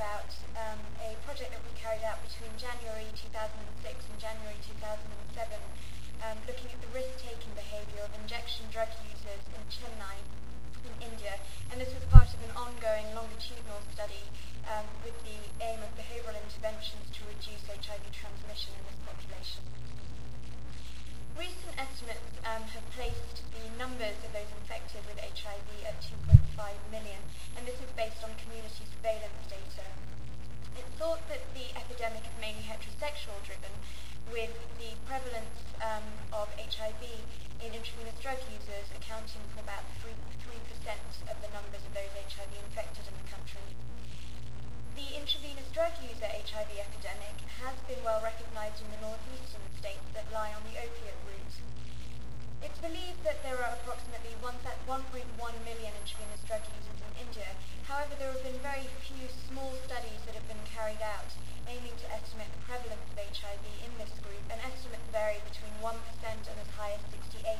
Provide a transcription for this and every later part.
about a project that we carried out between January 2006 and January 2007, looking at the risk-taking behaviour of injection drug users in Chennai, in India. And this was part of an ongoing longitudinal study with the aim of behavioural interventions to reduce HIV transmission in this population. Recent estimates have placed the numbers of those infected with HIV at 2.5 million, and this is based on community surveillance data. It's thought that the epidemic is mainly heterosexual driven, with the prevalence of HIV in intravenous drug users accounting for about 3% of the numbers of those HIV infected in the country. The intravenous drug user HIV epidemic has been well recognised in the northeastern states that lie on the opiate route. It's believed that there are approximately 1.1 million intravenous drug users in India. However, there have been very few small studies that have been carried out aiming to estimate the prevalence of HIV in this group, and estimates vary between 1% and as high as 68%.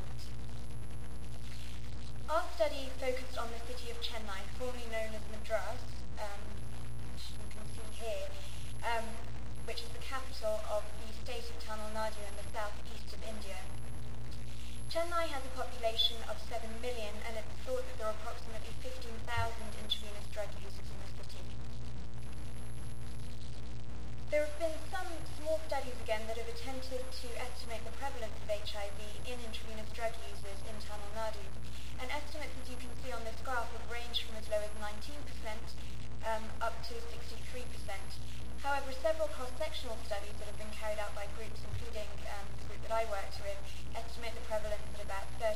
Our study focused on the city of Chennai, formerly known as Madras, which you can see here, which is the capital of the state of Tamil Nadu in the southeast of India. Chennai has a population of 7 million, and it's thought that there are approximately 15,000 intravenous drug users in the city. There have been some small studies again that have attempted to estimate the prevalence of HIV in intravenous drug users in Tamil Nadu. And estimates, as you can see on this graph, have ranged from as low as 19% up to 63%. However, several cross-sectional studies that have been carried out by groups, including the group that I worked with, estimate the prevalence at about 30%.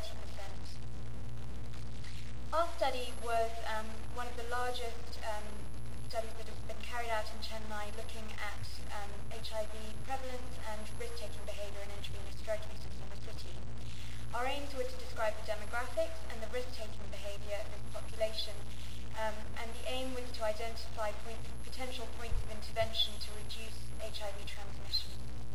Our study was one of the largest studies that have been carried out in Chennai, looking at HIV prevalence and risk-taking behaviour in intravenous drug users in the city. Our aims were to describe the demographics and the risk-taking behaviour of this population, and the aim was to identify potential points of intervention to reduce HIV transmission.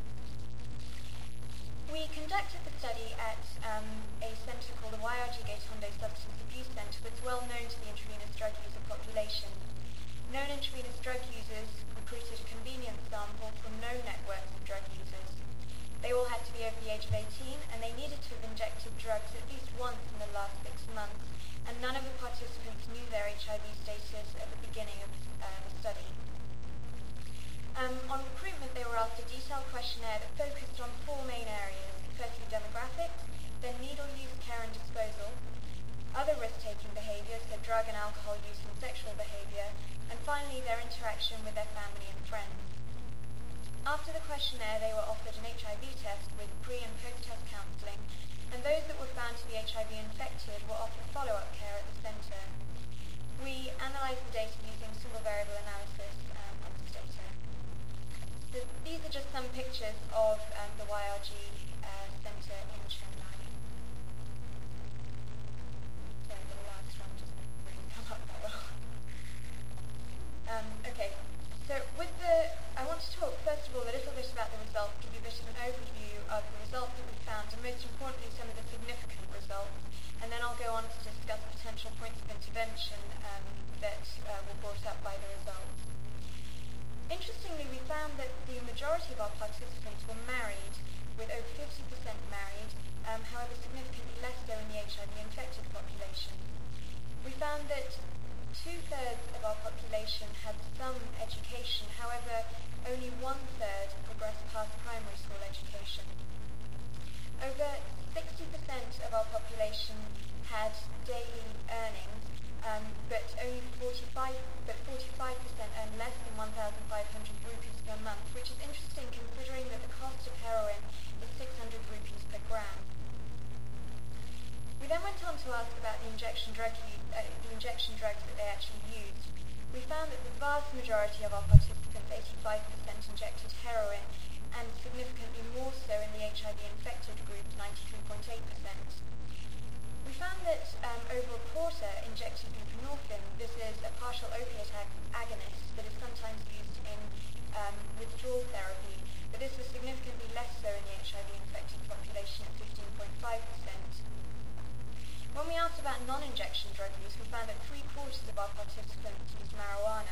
We conducted the study at a centre called the YRG Gaitonde Substance Abuse Centre, that's well known to the intravenous drug user population. Known intravenous drug users recruited a convenience sample from known networks of drug users. They all had to be over the age of 18, and they needed to have injected drugs at least once in the last 6 months, and none of the participants knew their HIV status at the beginning of the study. On recruitment, they were asked a detailed questionnaire that focused on 4 main areas: firstly, demographics, then needle use, care and disposal, other risk-taking behaviours, so drug and alcohol use and sexual behaviour, and finally, their interaction with their family and friends. After the questionnaire, they were offered an HIV test with pre- and post-test counselling, and those that were found to be HIV infected were offered follow-up care at the centre. We analysed the data using single variable analysis of this data. So these are just some pictures of the YRG centre in Chennai. Sorry, the last one just didn't come up that well. Okay, so I want to talk first of all a little bit about the results, give you a bit of an overview of the results that we found, and most importantly some of the significant results, and then I'll go on to discuss potential points of intervention that were brought up by the results. Interestingly, we found that the majority of our participants were married, with over 50% married, however significantly less so in the HIV-infected population. We found that 2/3 of our population had some education, however, only 1/3 progressed past primary school education. Over 60% of our population had daily earnings, but 45% earned less than 1,500 rupees per month, which is interesting considering that the cost of heroin is 600 rupees per gram. We then went on to ask about the injection drugs that they actually used. We found that the vast majority of our participants, 85%, injected heroin, and significantly more so in the HIV-infected group, 93.8%. We found that over a quarter injected buprenorphine. This is a partial opiate agonist that is sometimes used in withdrawal therapy, but this was significantly less so in the HIV-infected population at 15.5%. When we asked about non-injection drug use, we found that 3/4 of our participants used marijuana,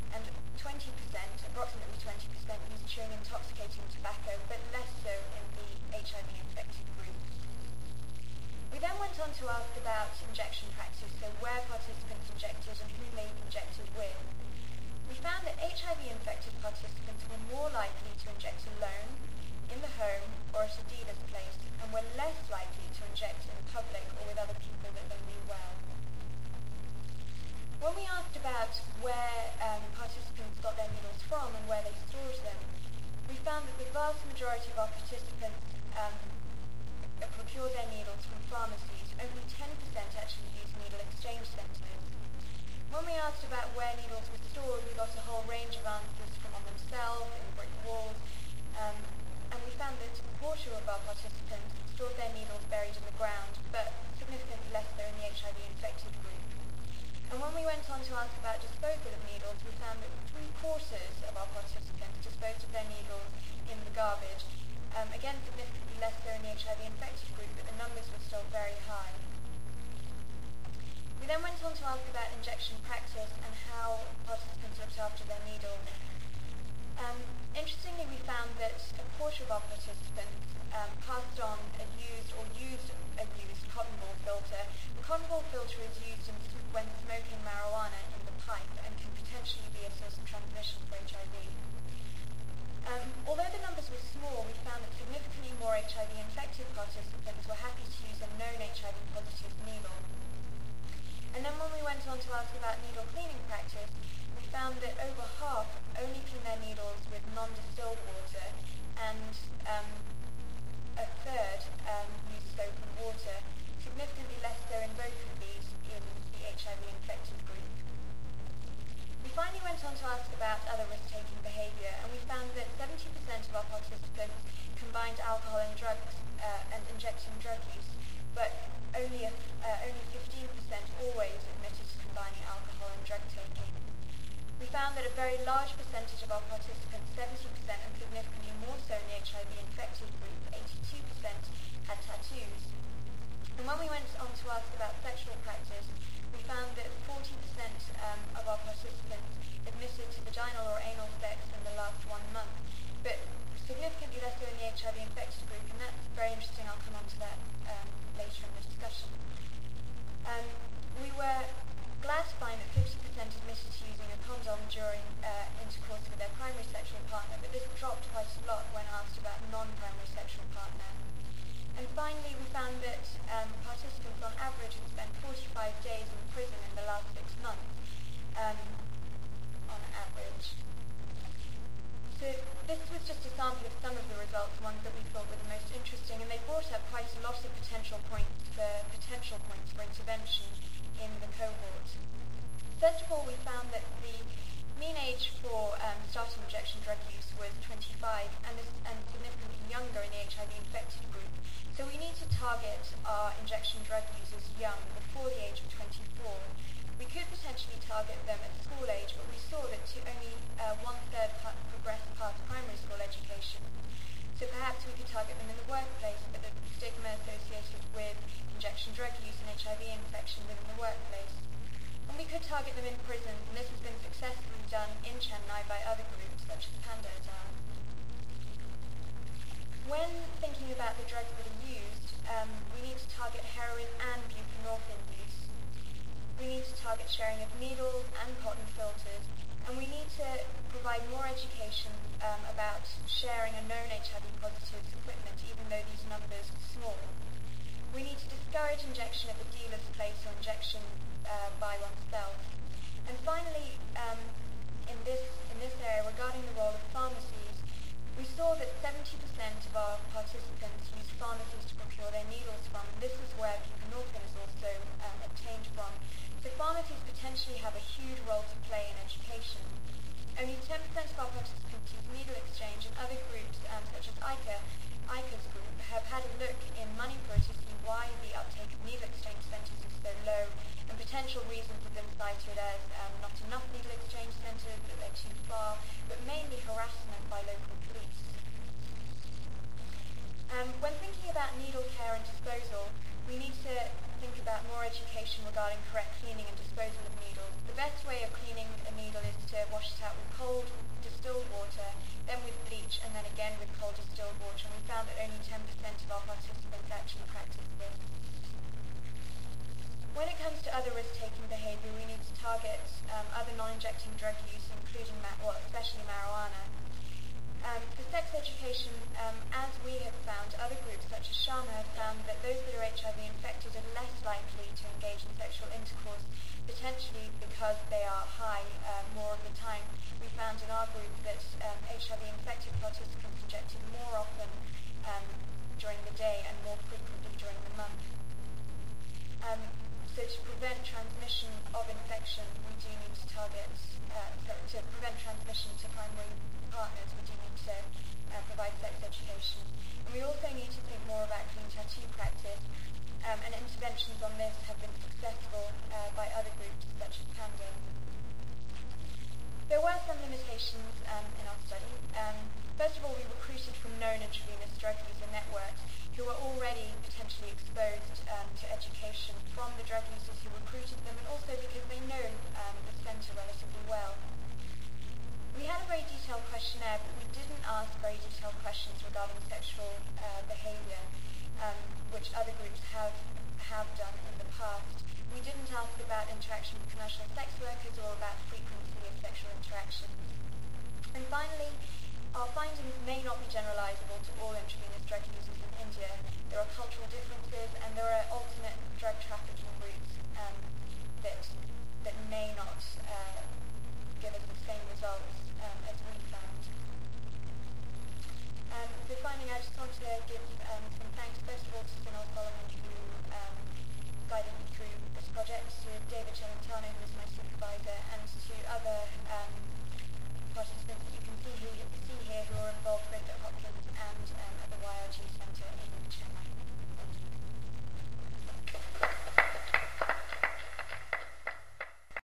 and 20%, approximately 20%, used chewing intoxicating tobacco, but less so in the HIV-infected group. We then went on to ask about injection practice, so where participants injected and whom they injected with. We found that HIV-infected participants were more likely to inject alone, in the home, or at a dealer's place, and were less likely to inject in public or with other people that they knew well. When we asked about where participants got their needles from and where they stored them, we found that the vast majority of our participants procured their needles from pharmacies. Only 10% actually used needle exchange centres. When we asked about where needles were stored, we got a whole range of answers from on themselves, in brick walls, and we found that a quarter of our participants stored their needles buried in the ground, but significantly less so in the HIV-infected group. And when we went on to ask about disposal of needles, we found that 3/4 of our participants disposed of their needles in the garbage. Again, significantly less so in the HIV-infected group, but the numbers were still very high. We then went on to ask about injection practice and how participants looked after their needles. Interestingly, we found that a quarter of our participants passed on a used cotton ball filter. The cotton ball filter is used when smoking marijuana in the pipe and can potentially be a source of transmission for HIV. Although the numbers were small, we found that significantly more HIV-infected participants were happy to use a known HIV-positive needle. And then when we went on to ask about needle cleaning practice, we found that over half only clean their needles with non-distilled water, and a third use soap and water, significantly less so in both of these in the HIV-infected group. We finally went on to ask about other risk-taking behaviour, and we found that 70% of our participants combined alcohol and drugs and injecting drug use, but only 15% always admitted to combining alcohol and drug taking. We found that a very large percentage of our participants, 70%, and significantly more so in the HIV-infected group, 82%, had tattoos. And when we went on to ask about sexual practice, we found that 40% of our participants admitted to vaginal or anal sex in the last 1 month, but significantly less so in the HIV-infected group, and that's very interesting. I'll come on to that later in the discussion. We were glad to find that 50% admitted to using a condom during intercourse with their primary sexual partner, but this dropped quite a lot when asked about non-primary sexual partner. And finally, we found that participants on average had spent 45 days in prison in the last 6 months, on average. So this was just a sample of some of the results, ones that we thought were the most interesting, and they brought up quite a lot of potential points for intervention in the cohort. First of all, we found that the mean age for starting injection drug use was 25, and significantly younger in the HIV-infected group. So we need to target our injection drug users young, before the age of 24. We could potentially target them at school age, but we saw that only 1/3 progressed past primary school education. So perhaps we could target them in the workplace, but the stigma associated with injection drug use and HIV infection within the workplace. And we could target them in prisons, and this has been successfully done in Chennai by other groups, such as Panda et al. When thinking about the drugs that are used, we need to target heroin and buprenorphine use. We need to target sharing of needles and cotton filters, and we need to provide more education about sharing a known HIV-positive equipment, even though these numbers are small. We need to discourage injection at the dealer's place or injection by oneself. And finally, in this area, regarding the role of pharmacies, we saw that 70% of our participants used pharmacies to procure their needles from, and this is where buprenorphine is also obtained from. So pharmacies potentially have a huge role to play in education. Only 10% of our participants use needle exchange, and other groups, such as ICA's group, have had a look in Manipur to see why the uptake of needle exchange centres is so low, and potential reasons have been cited as not enough needle exchange centres, that they're too far, but mainly harassment by local police. When thinking about needle care and disposal, we need to think about more education regarding correct cleaning and disposal of needles. The best way of cleaning a needle is to to wash it out with cold distilled water, then with bleach, and then again with cold distilled water, and we found that only 10% of our participants actually practiced this. When it comes to other risk-taking behaviour, we need to target other non-injecting drug use, including, especially marijuana. For sex education, as we have found, other groups such as Shama have found that those that are HIV infected are less likely to engage in sexual intercourse, potentially because they are high more of the time. We found in our group that HIV-infected participants injected more often during the day and more frequently during the month. So to prevent transmission of infection, we do need to target, to prevent transmission to primary partners, we do need to provide sex education. And we also need to think more about clean tattoo practice, and interventions on this have been successful by other groups such as Camden. There were some limitations in our study. First of all, we recruited from known intravenous drug user networks who were already potentially exposed to education from the drug users who recruited them, and also because they know the centre relatively well. We had a very detailed questionnaire, but we didn't ask very detailed questions regarding sexual behaviour, which other groups have done in the past. We didn't ask about interaction with commercial sex workers or about frequency of sexual interaction. And finally, our findings may not be generalisable to all intravenous drug users in India. There are cultural differences, and there are alternate drug trafficking routes that may not give us the same results as we found. So finally, I just want to give some thanks, first of all, to Sunil Solomon, who guided me through this project, to David Celentano, who was my supervisor, and to other participants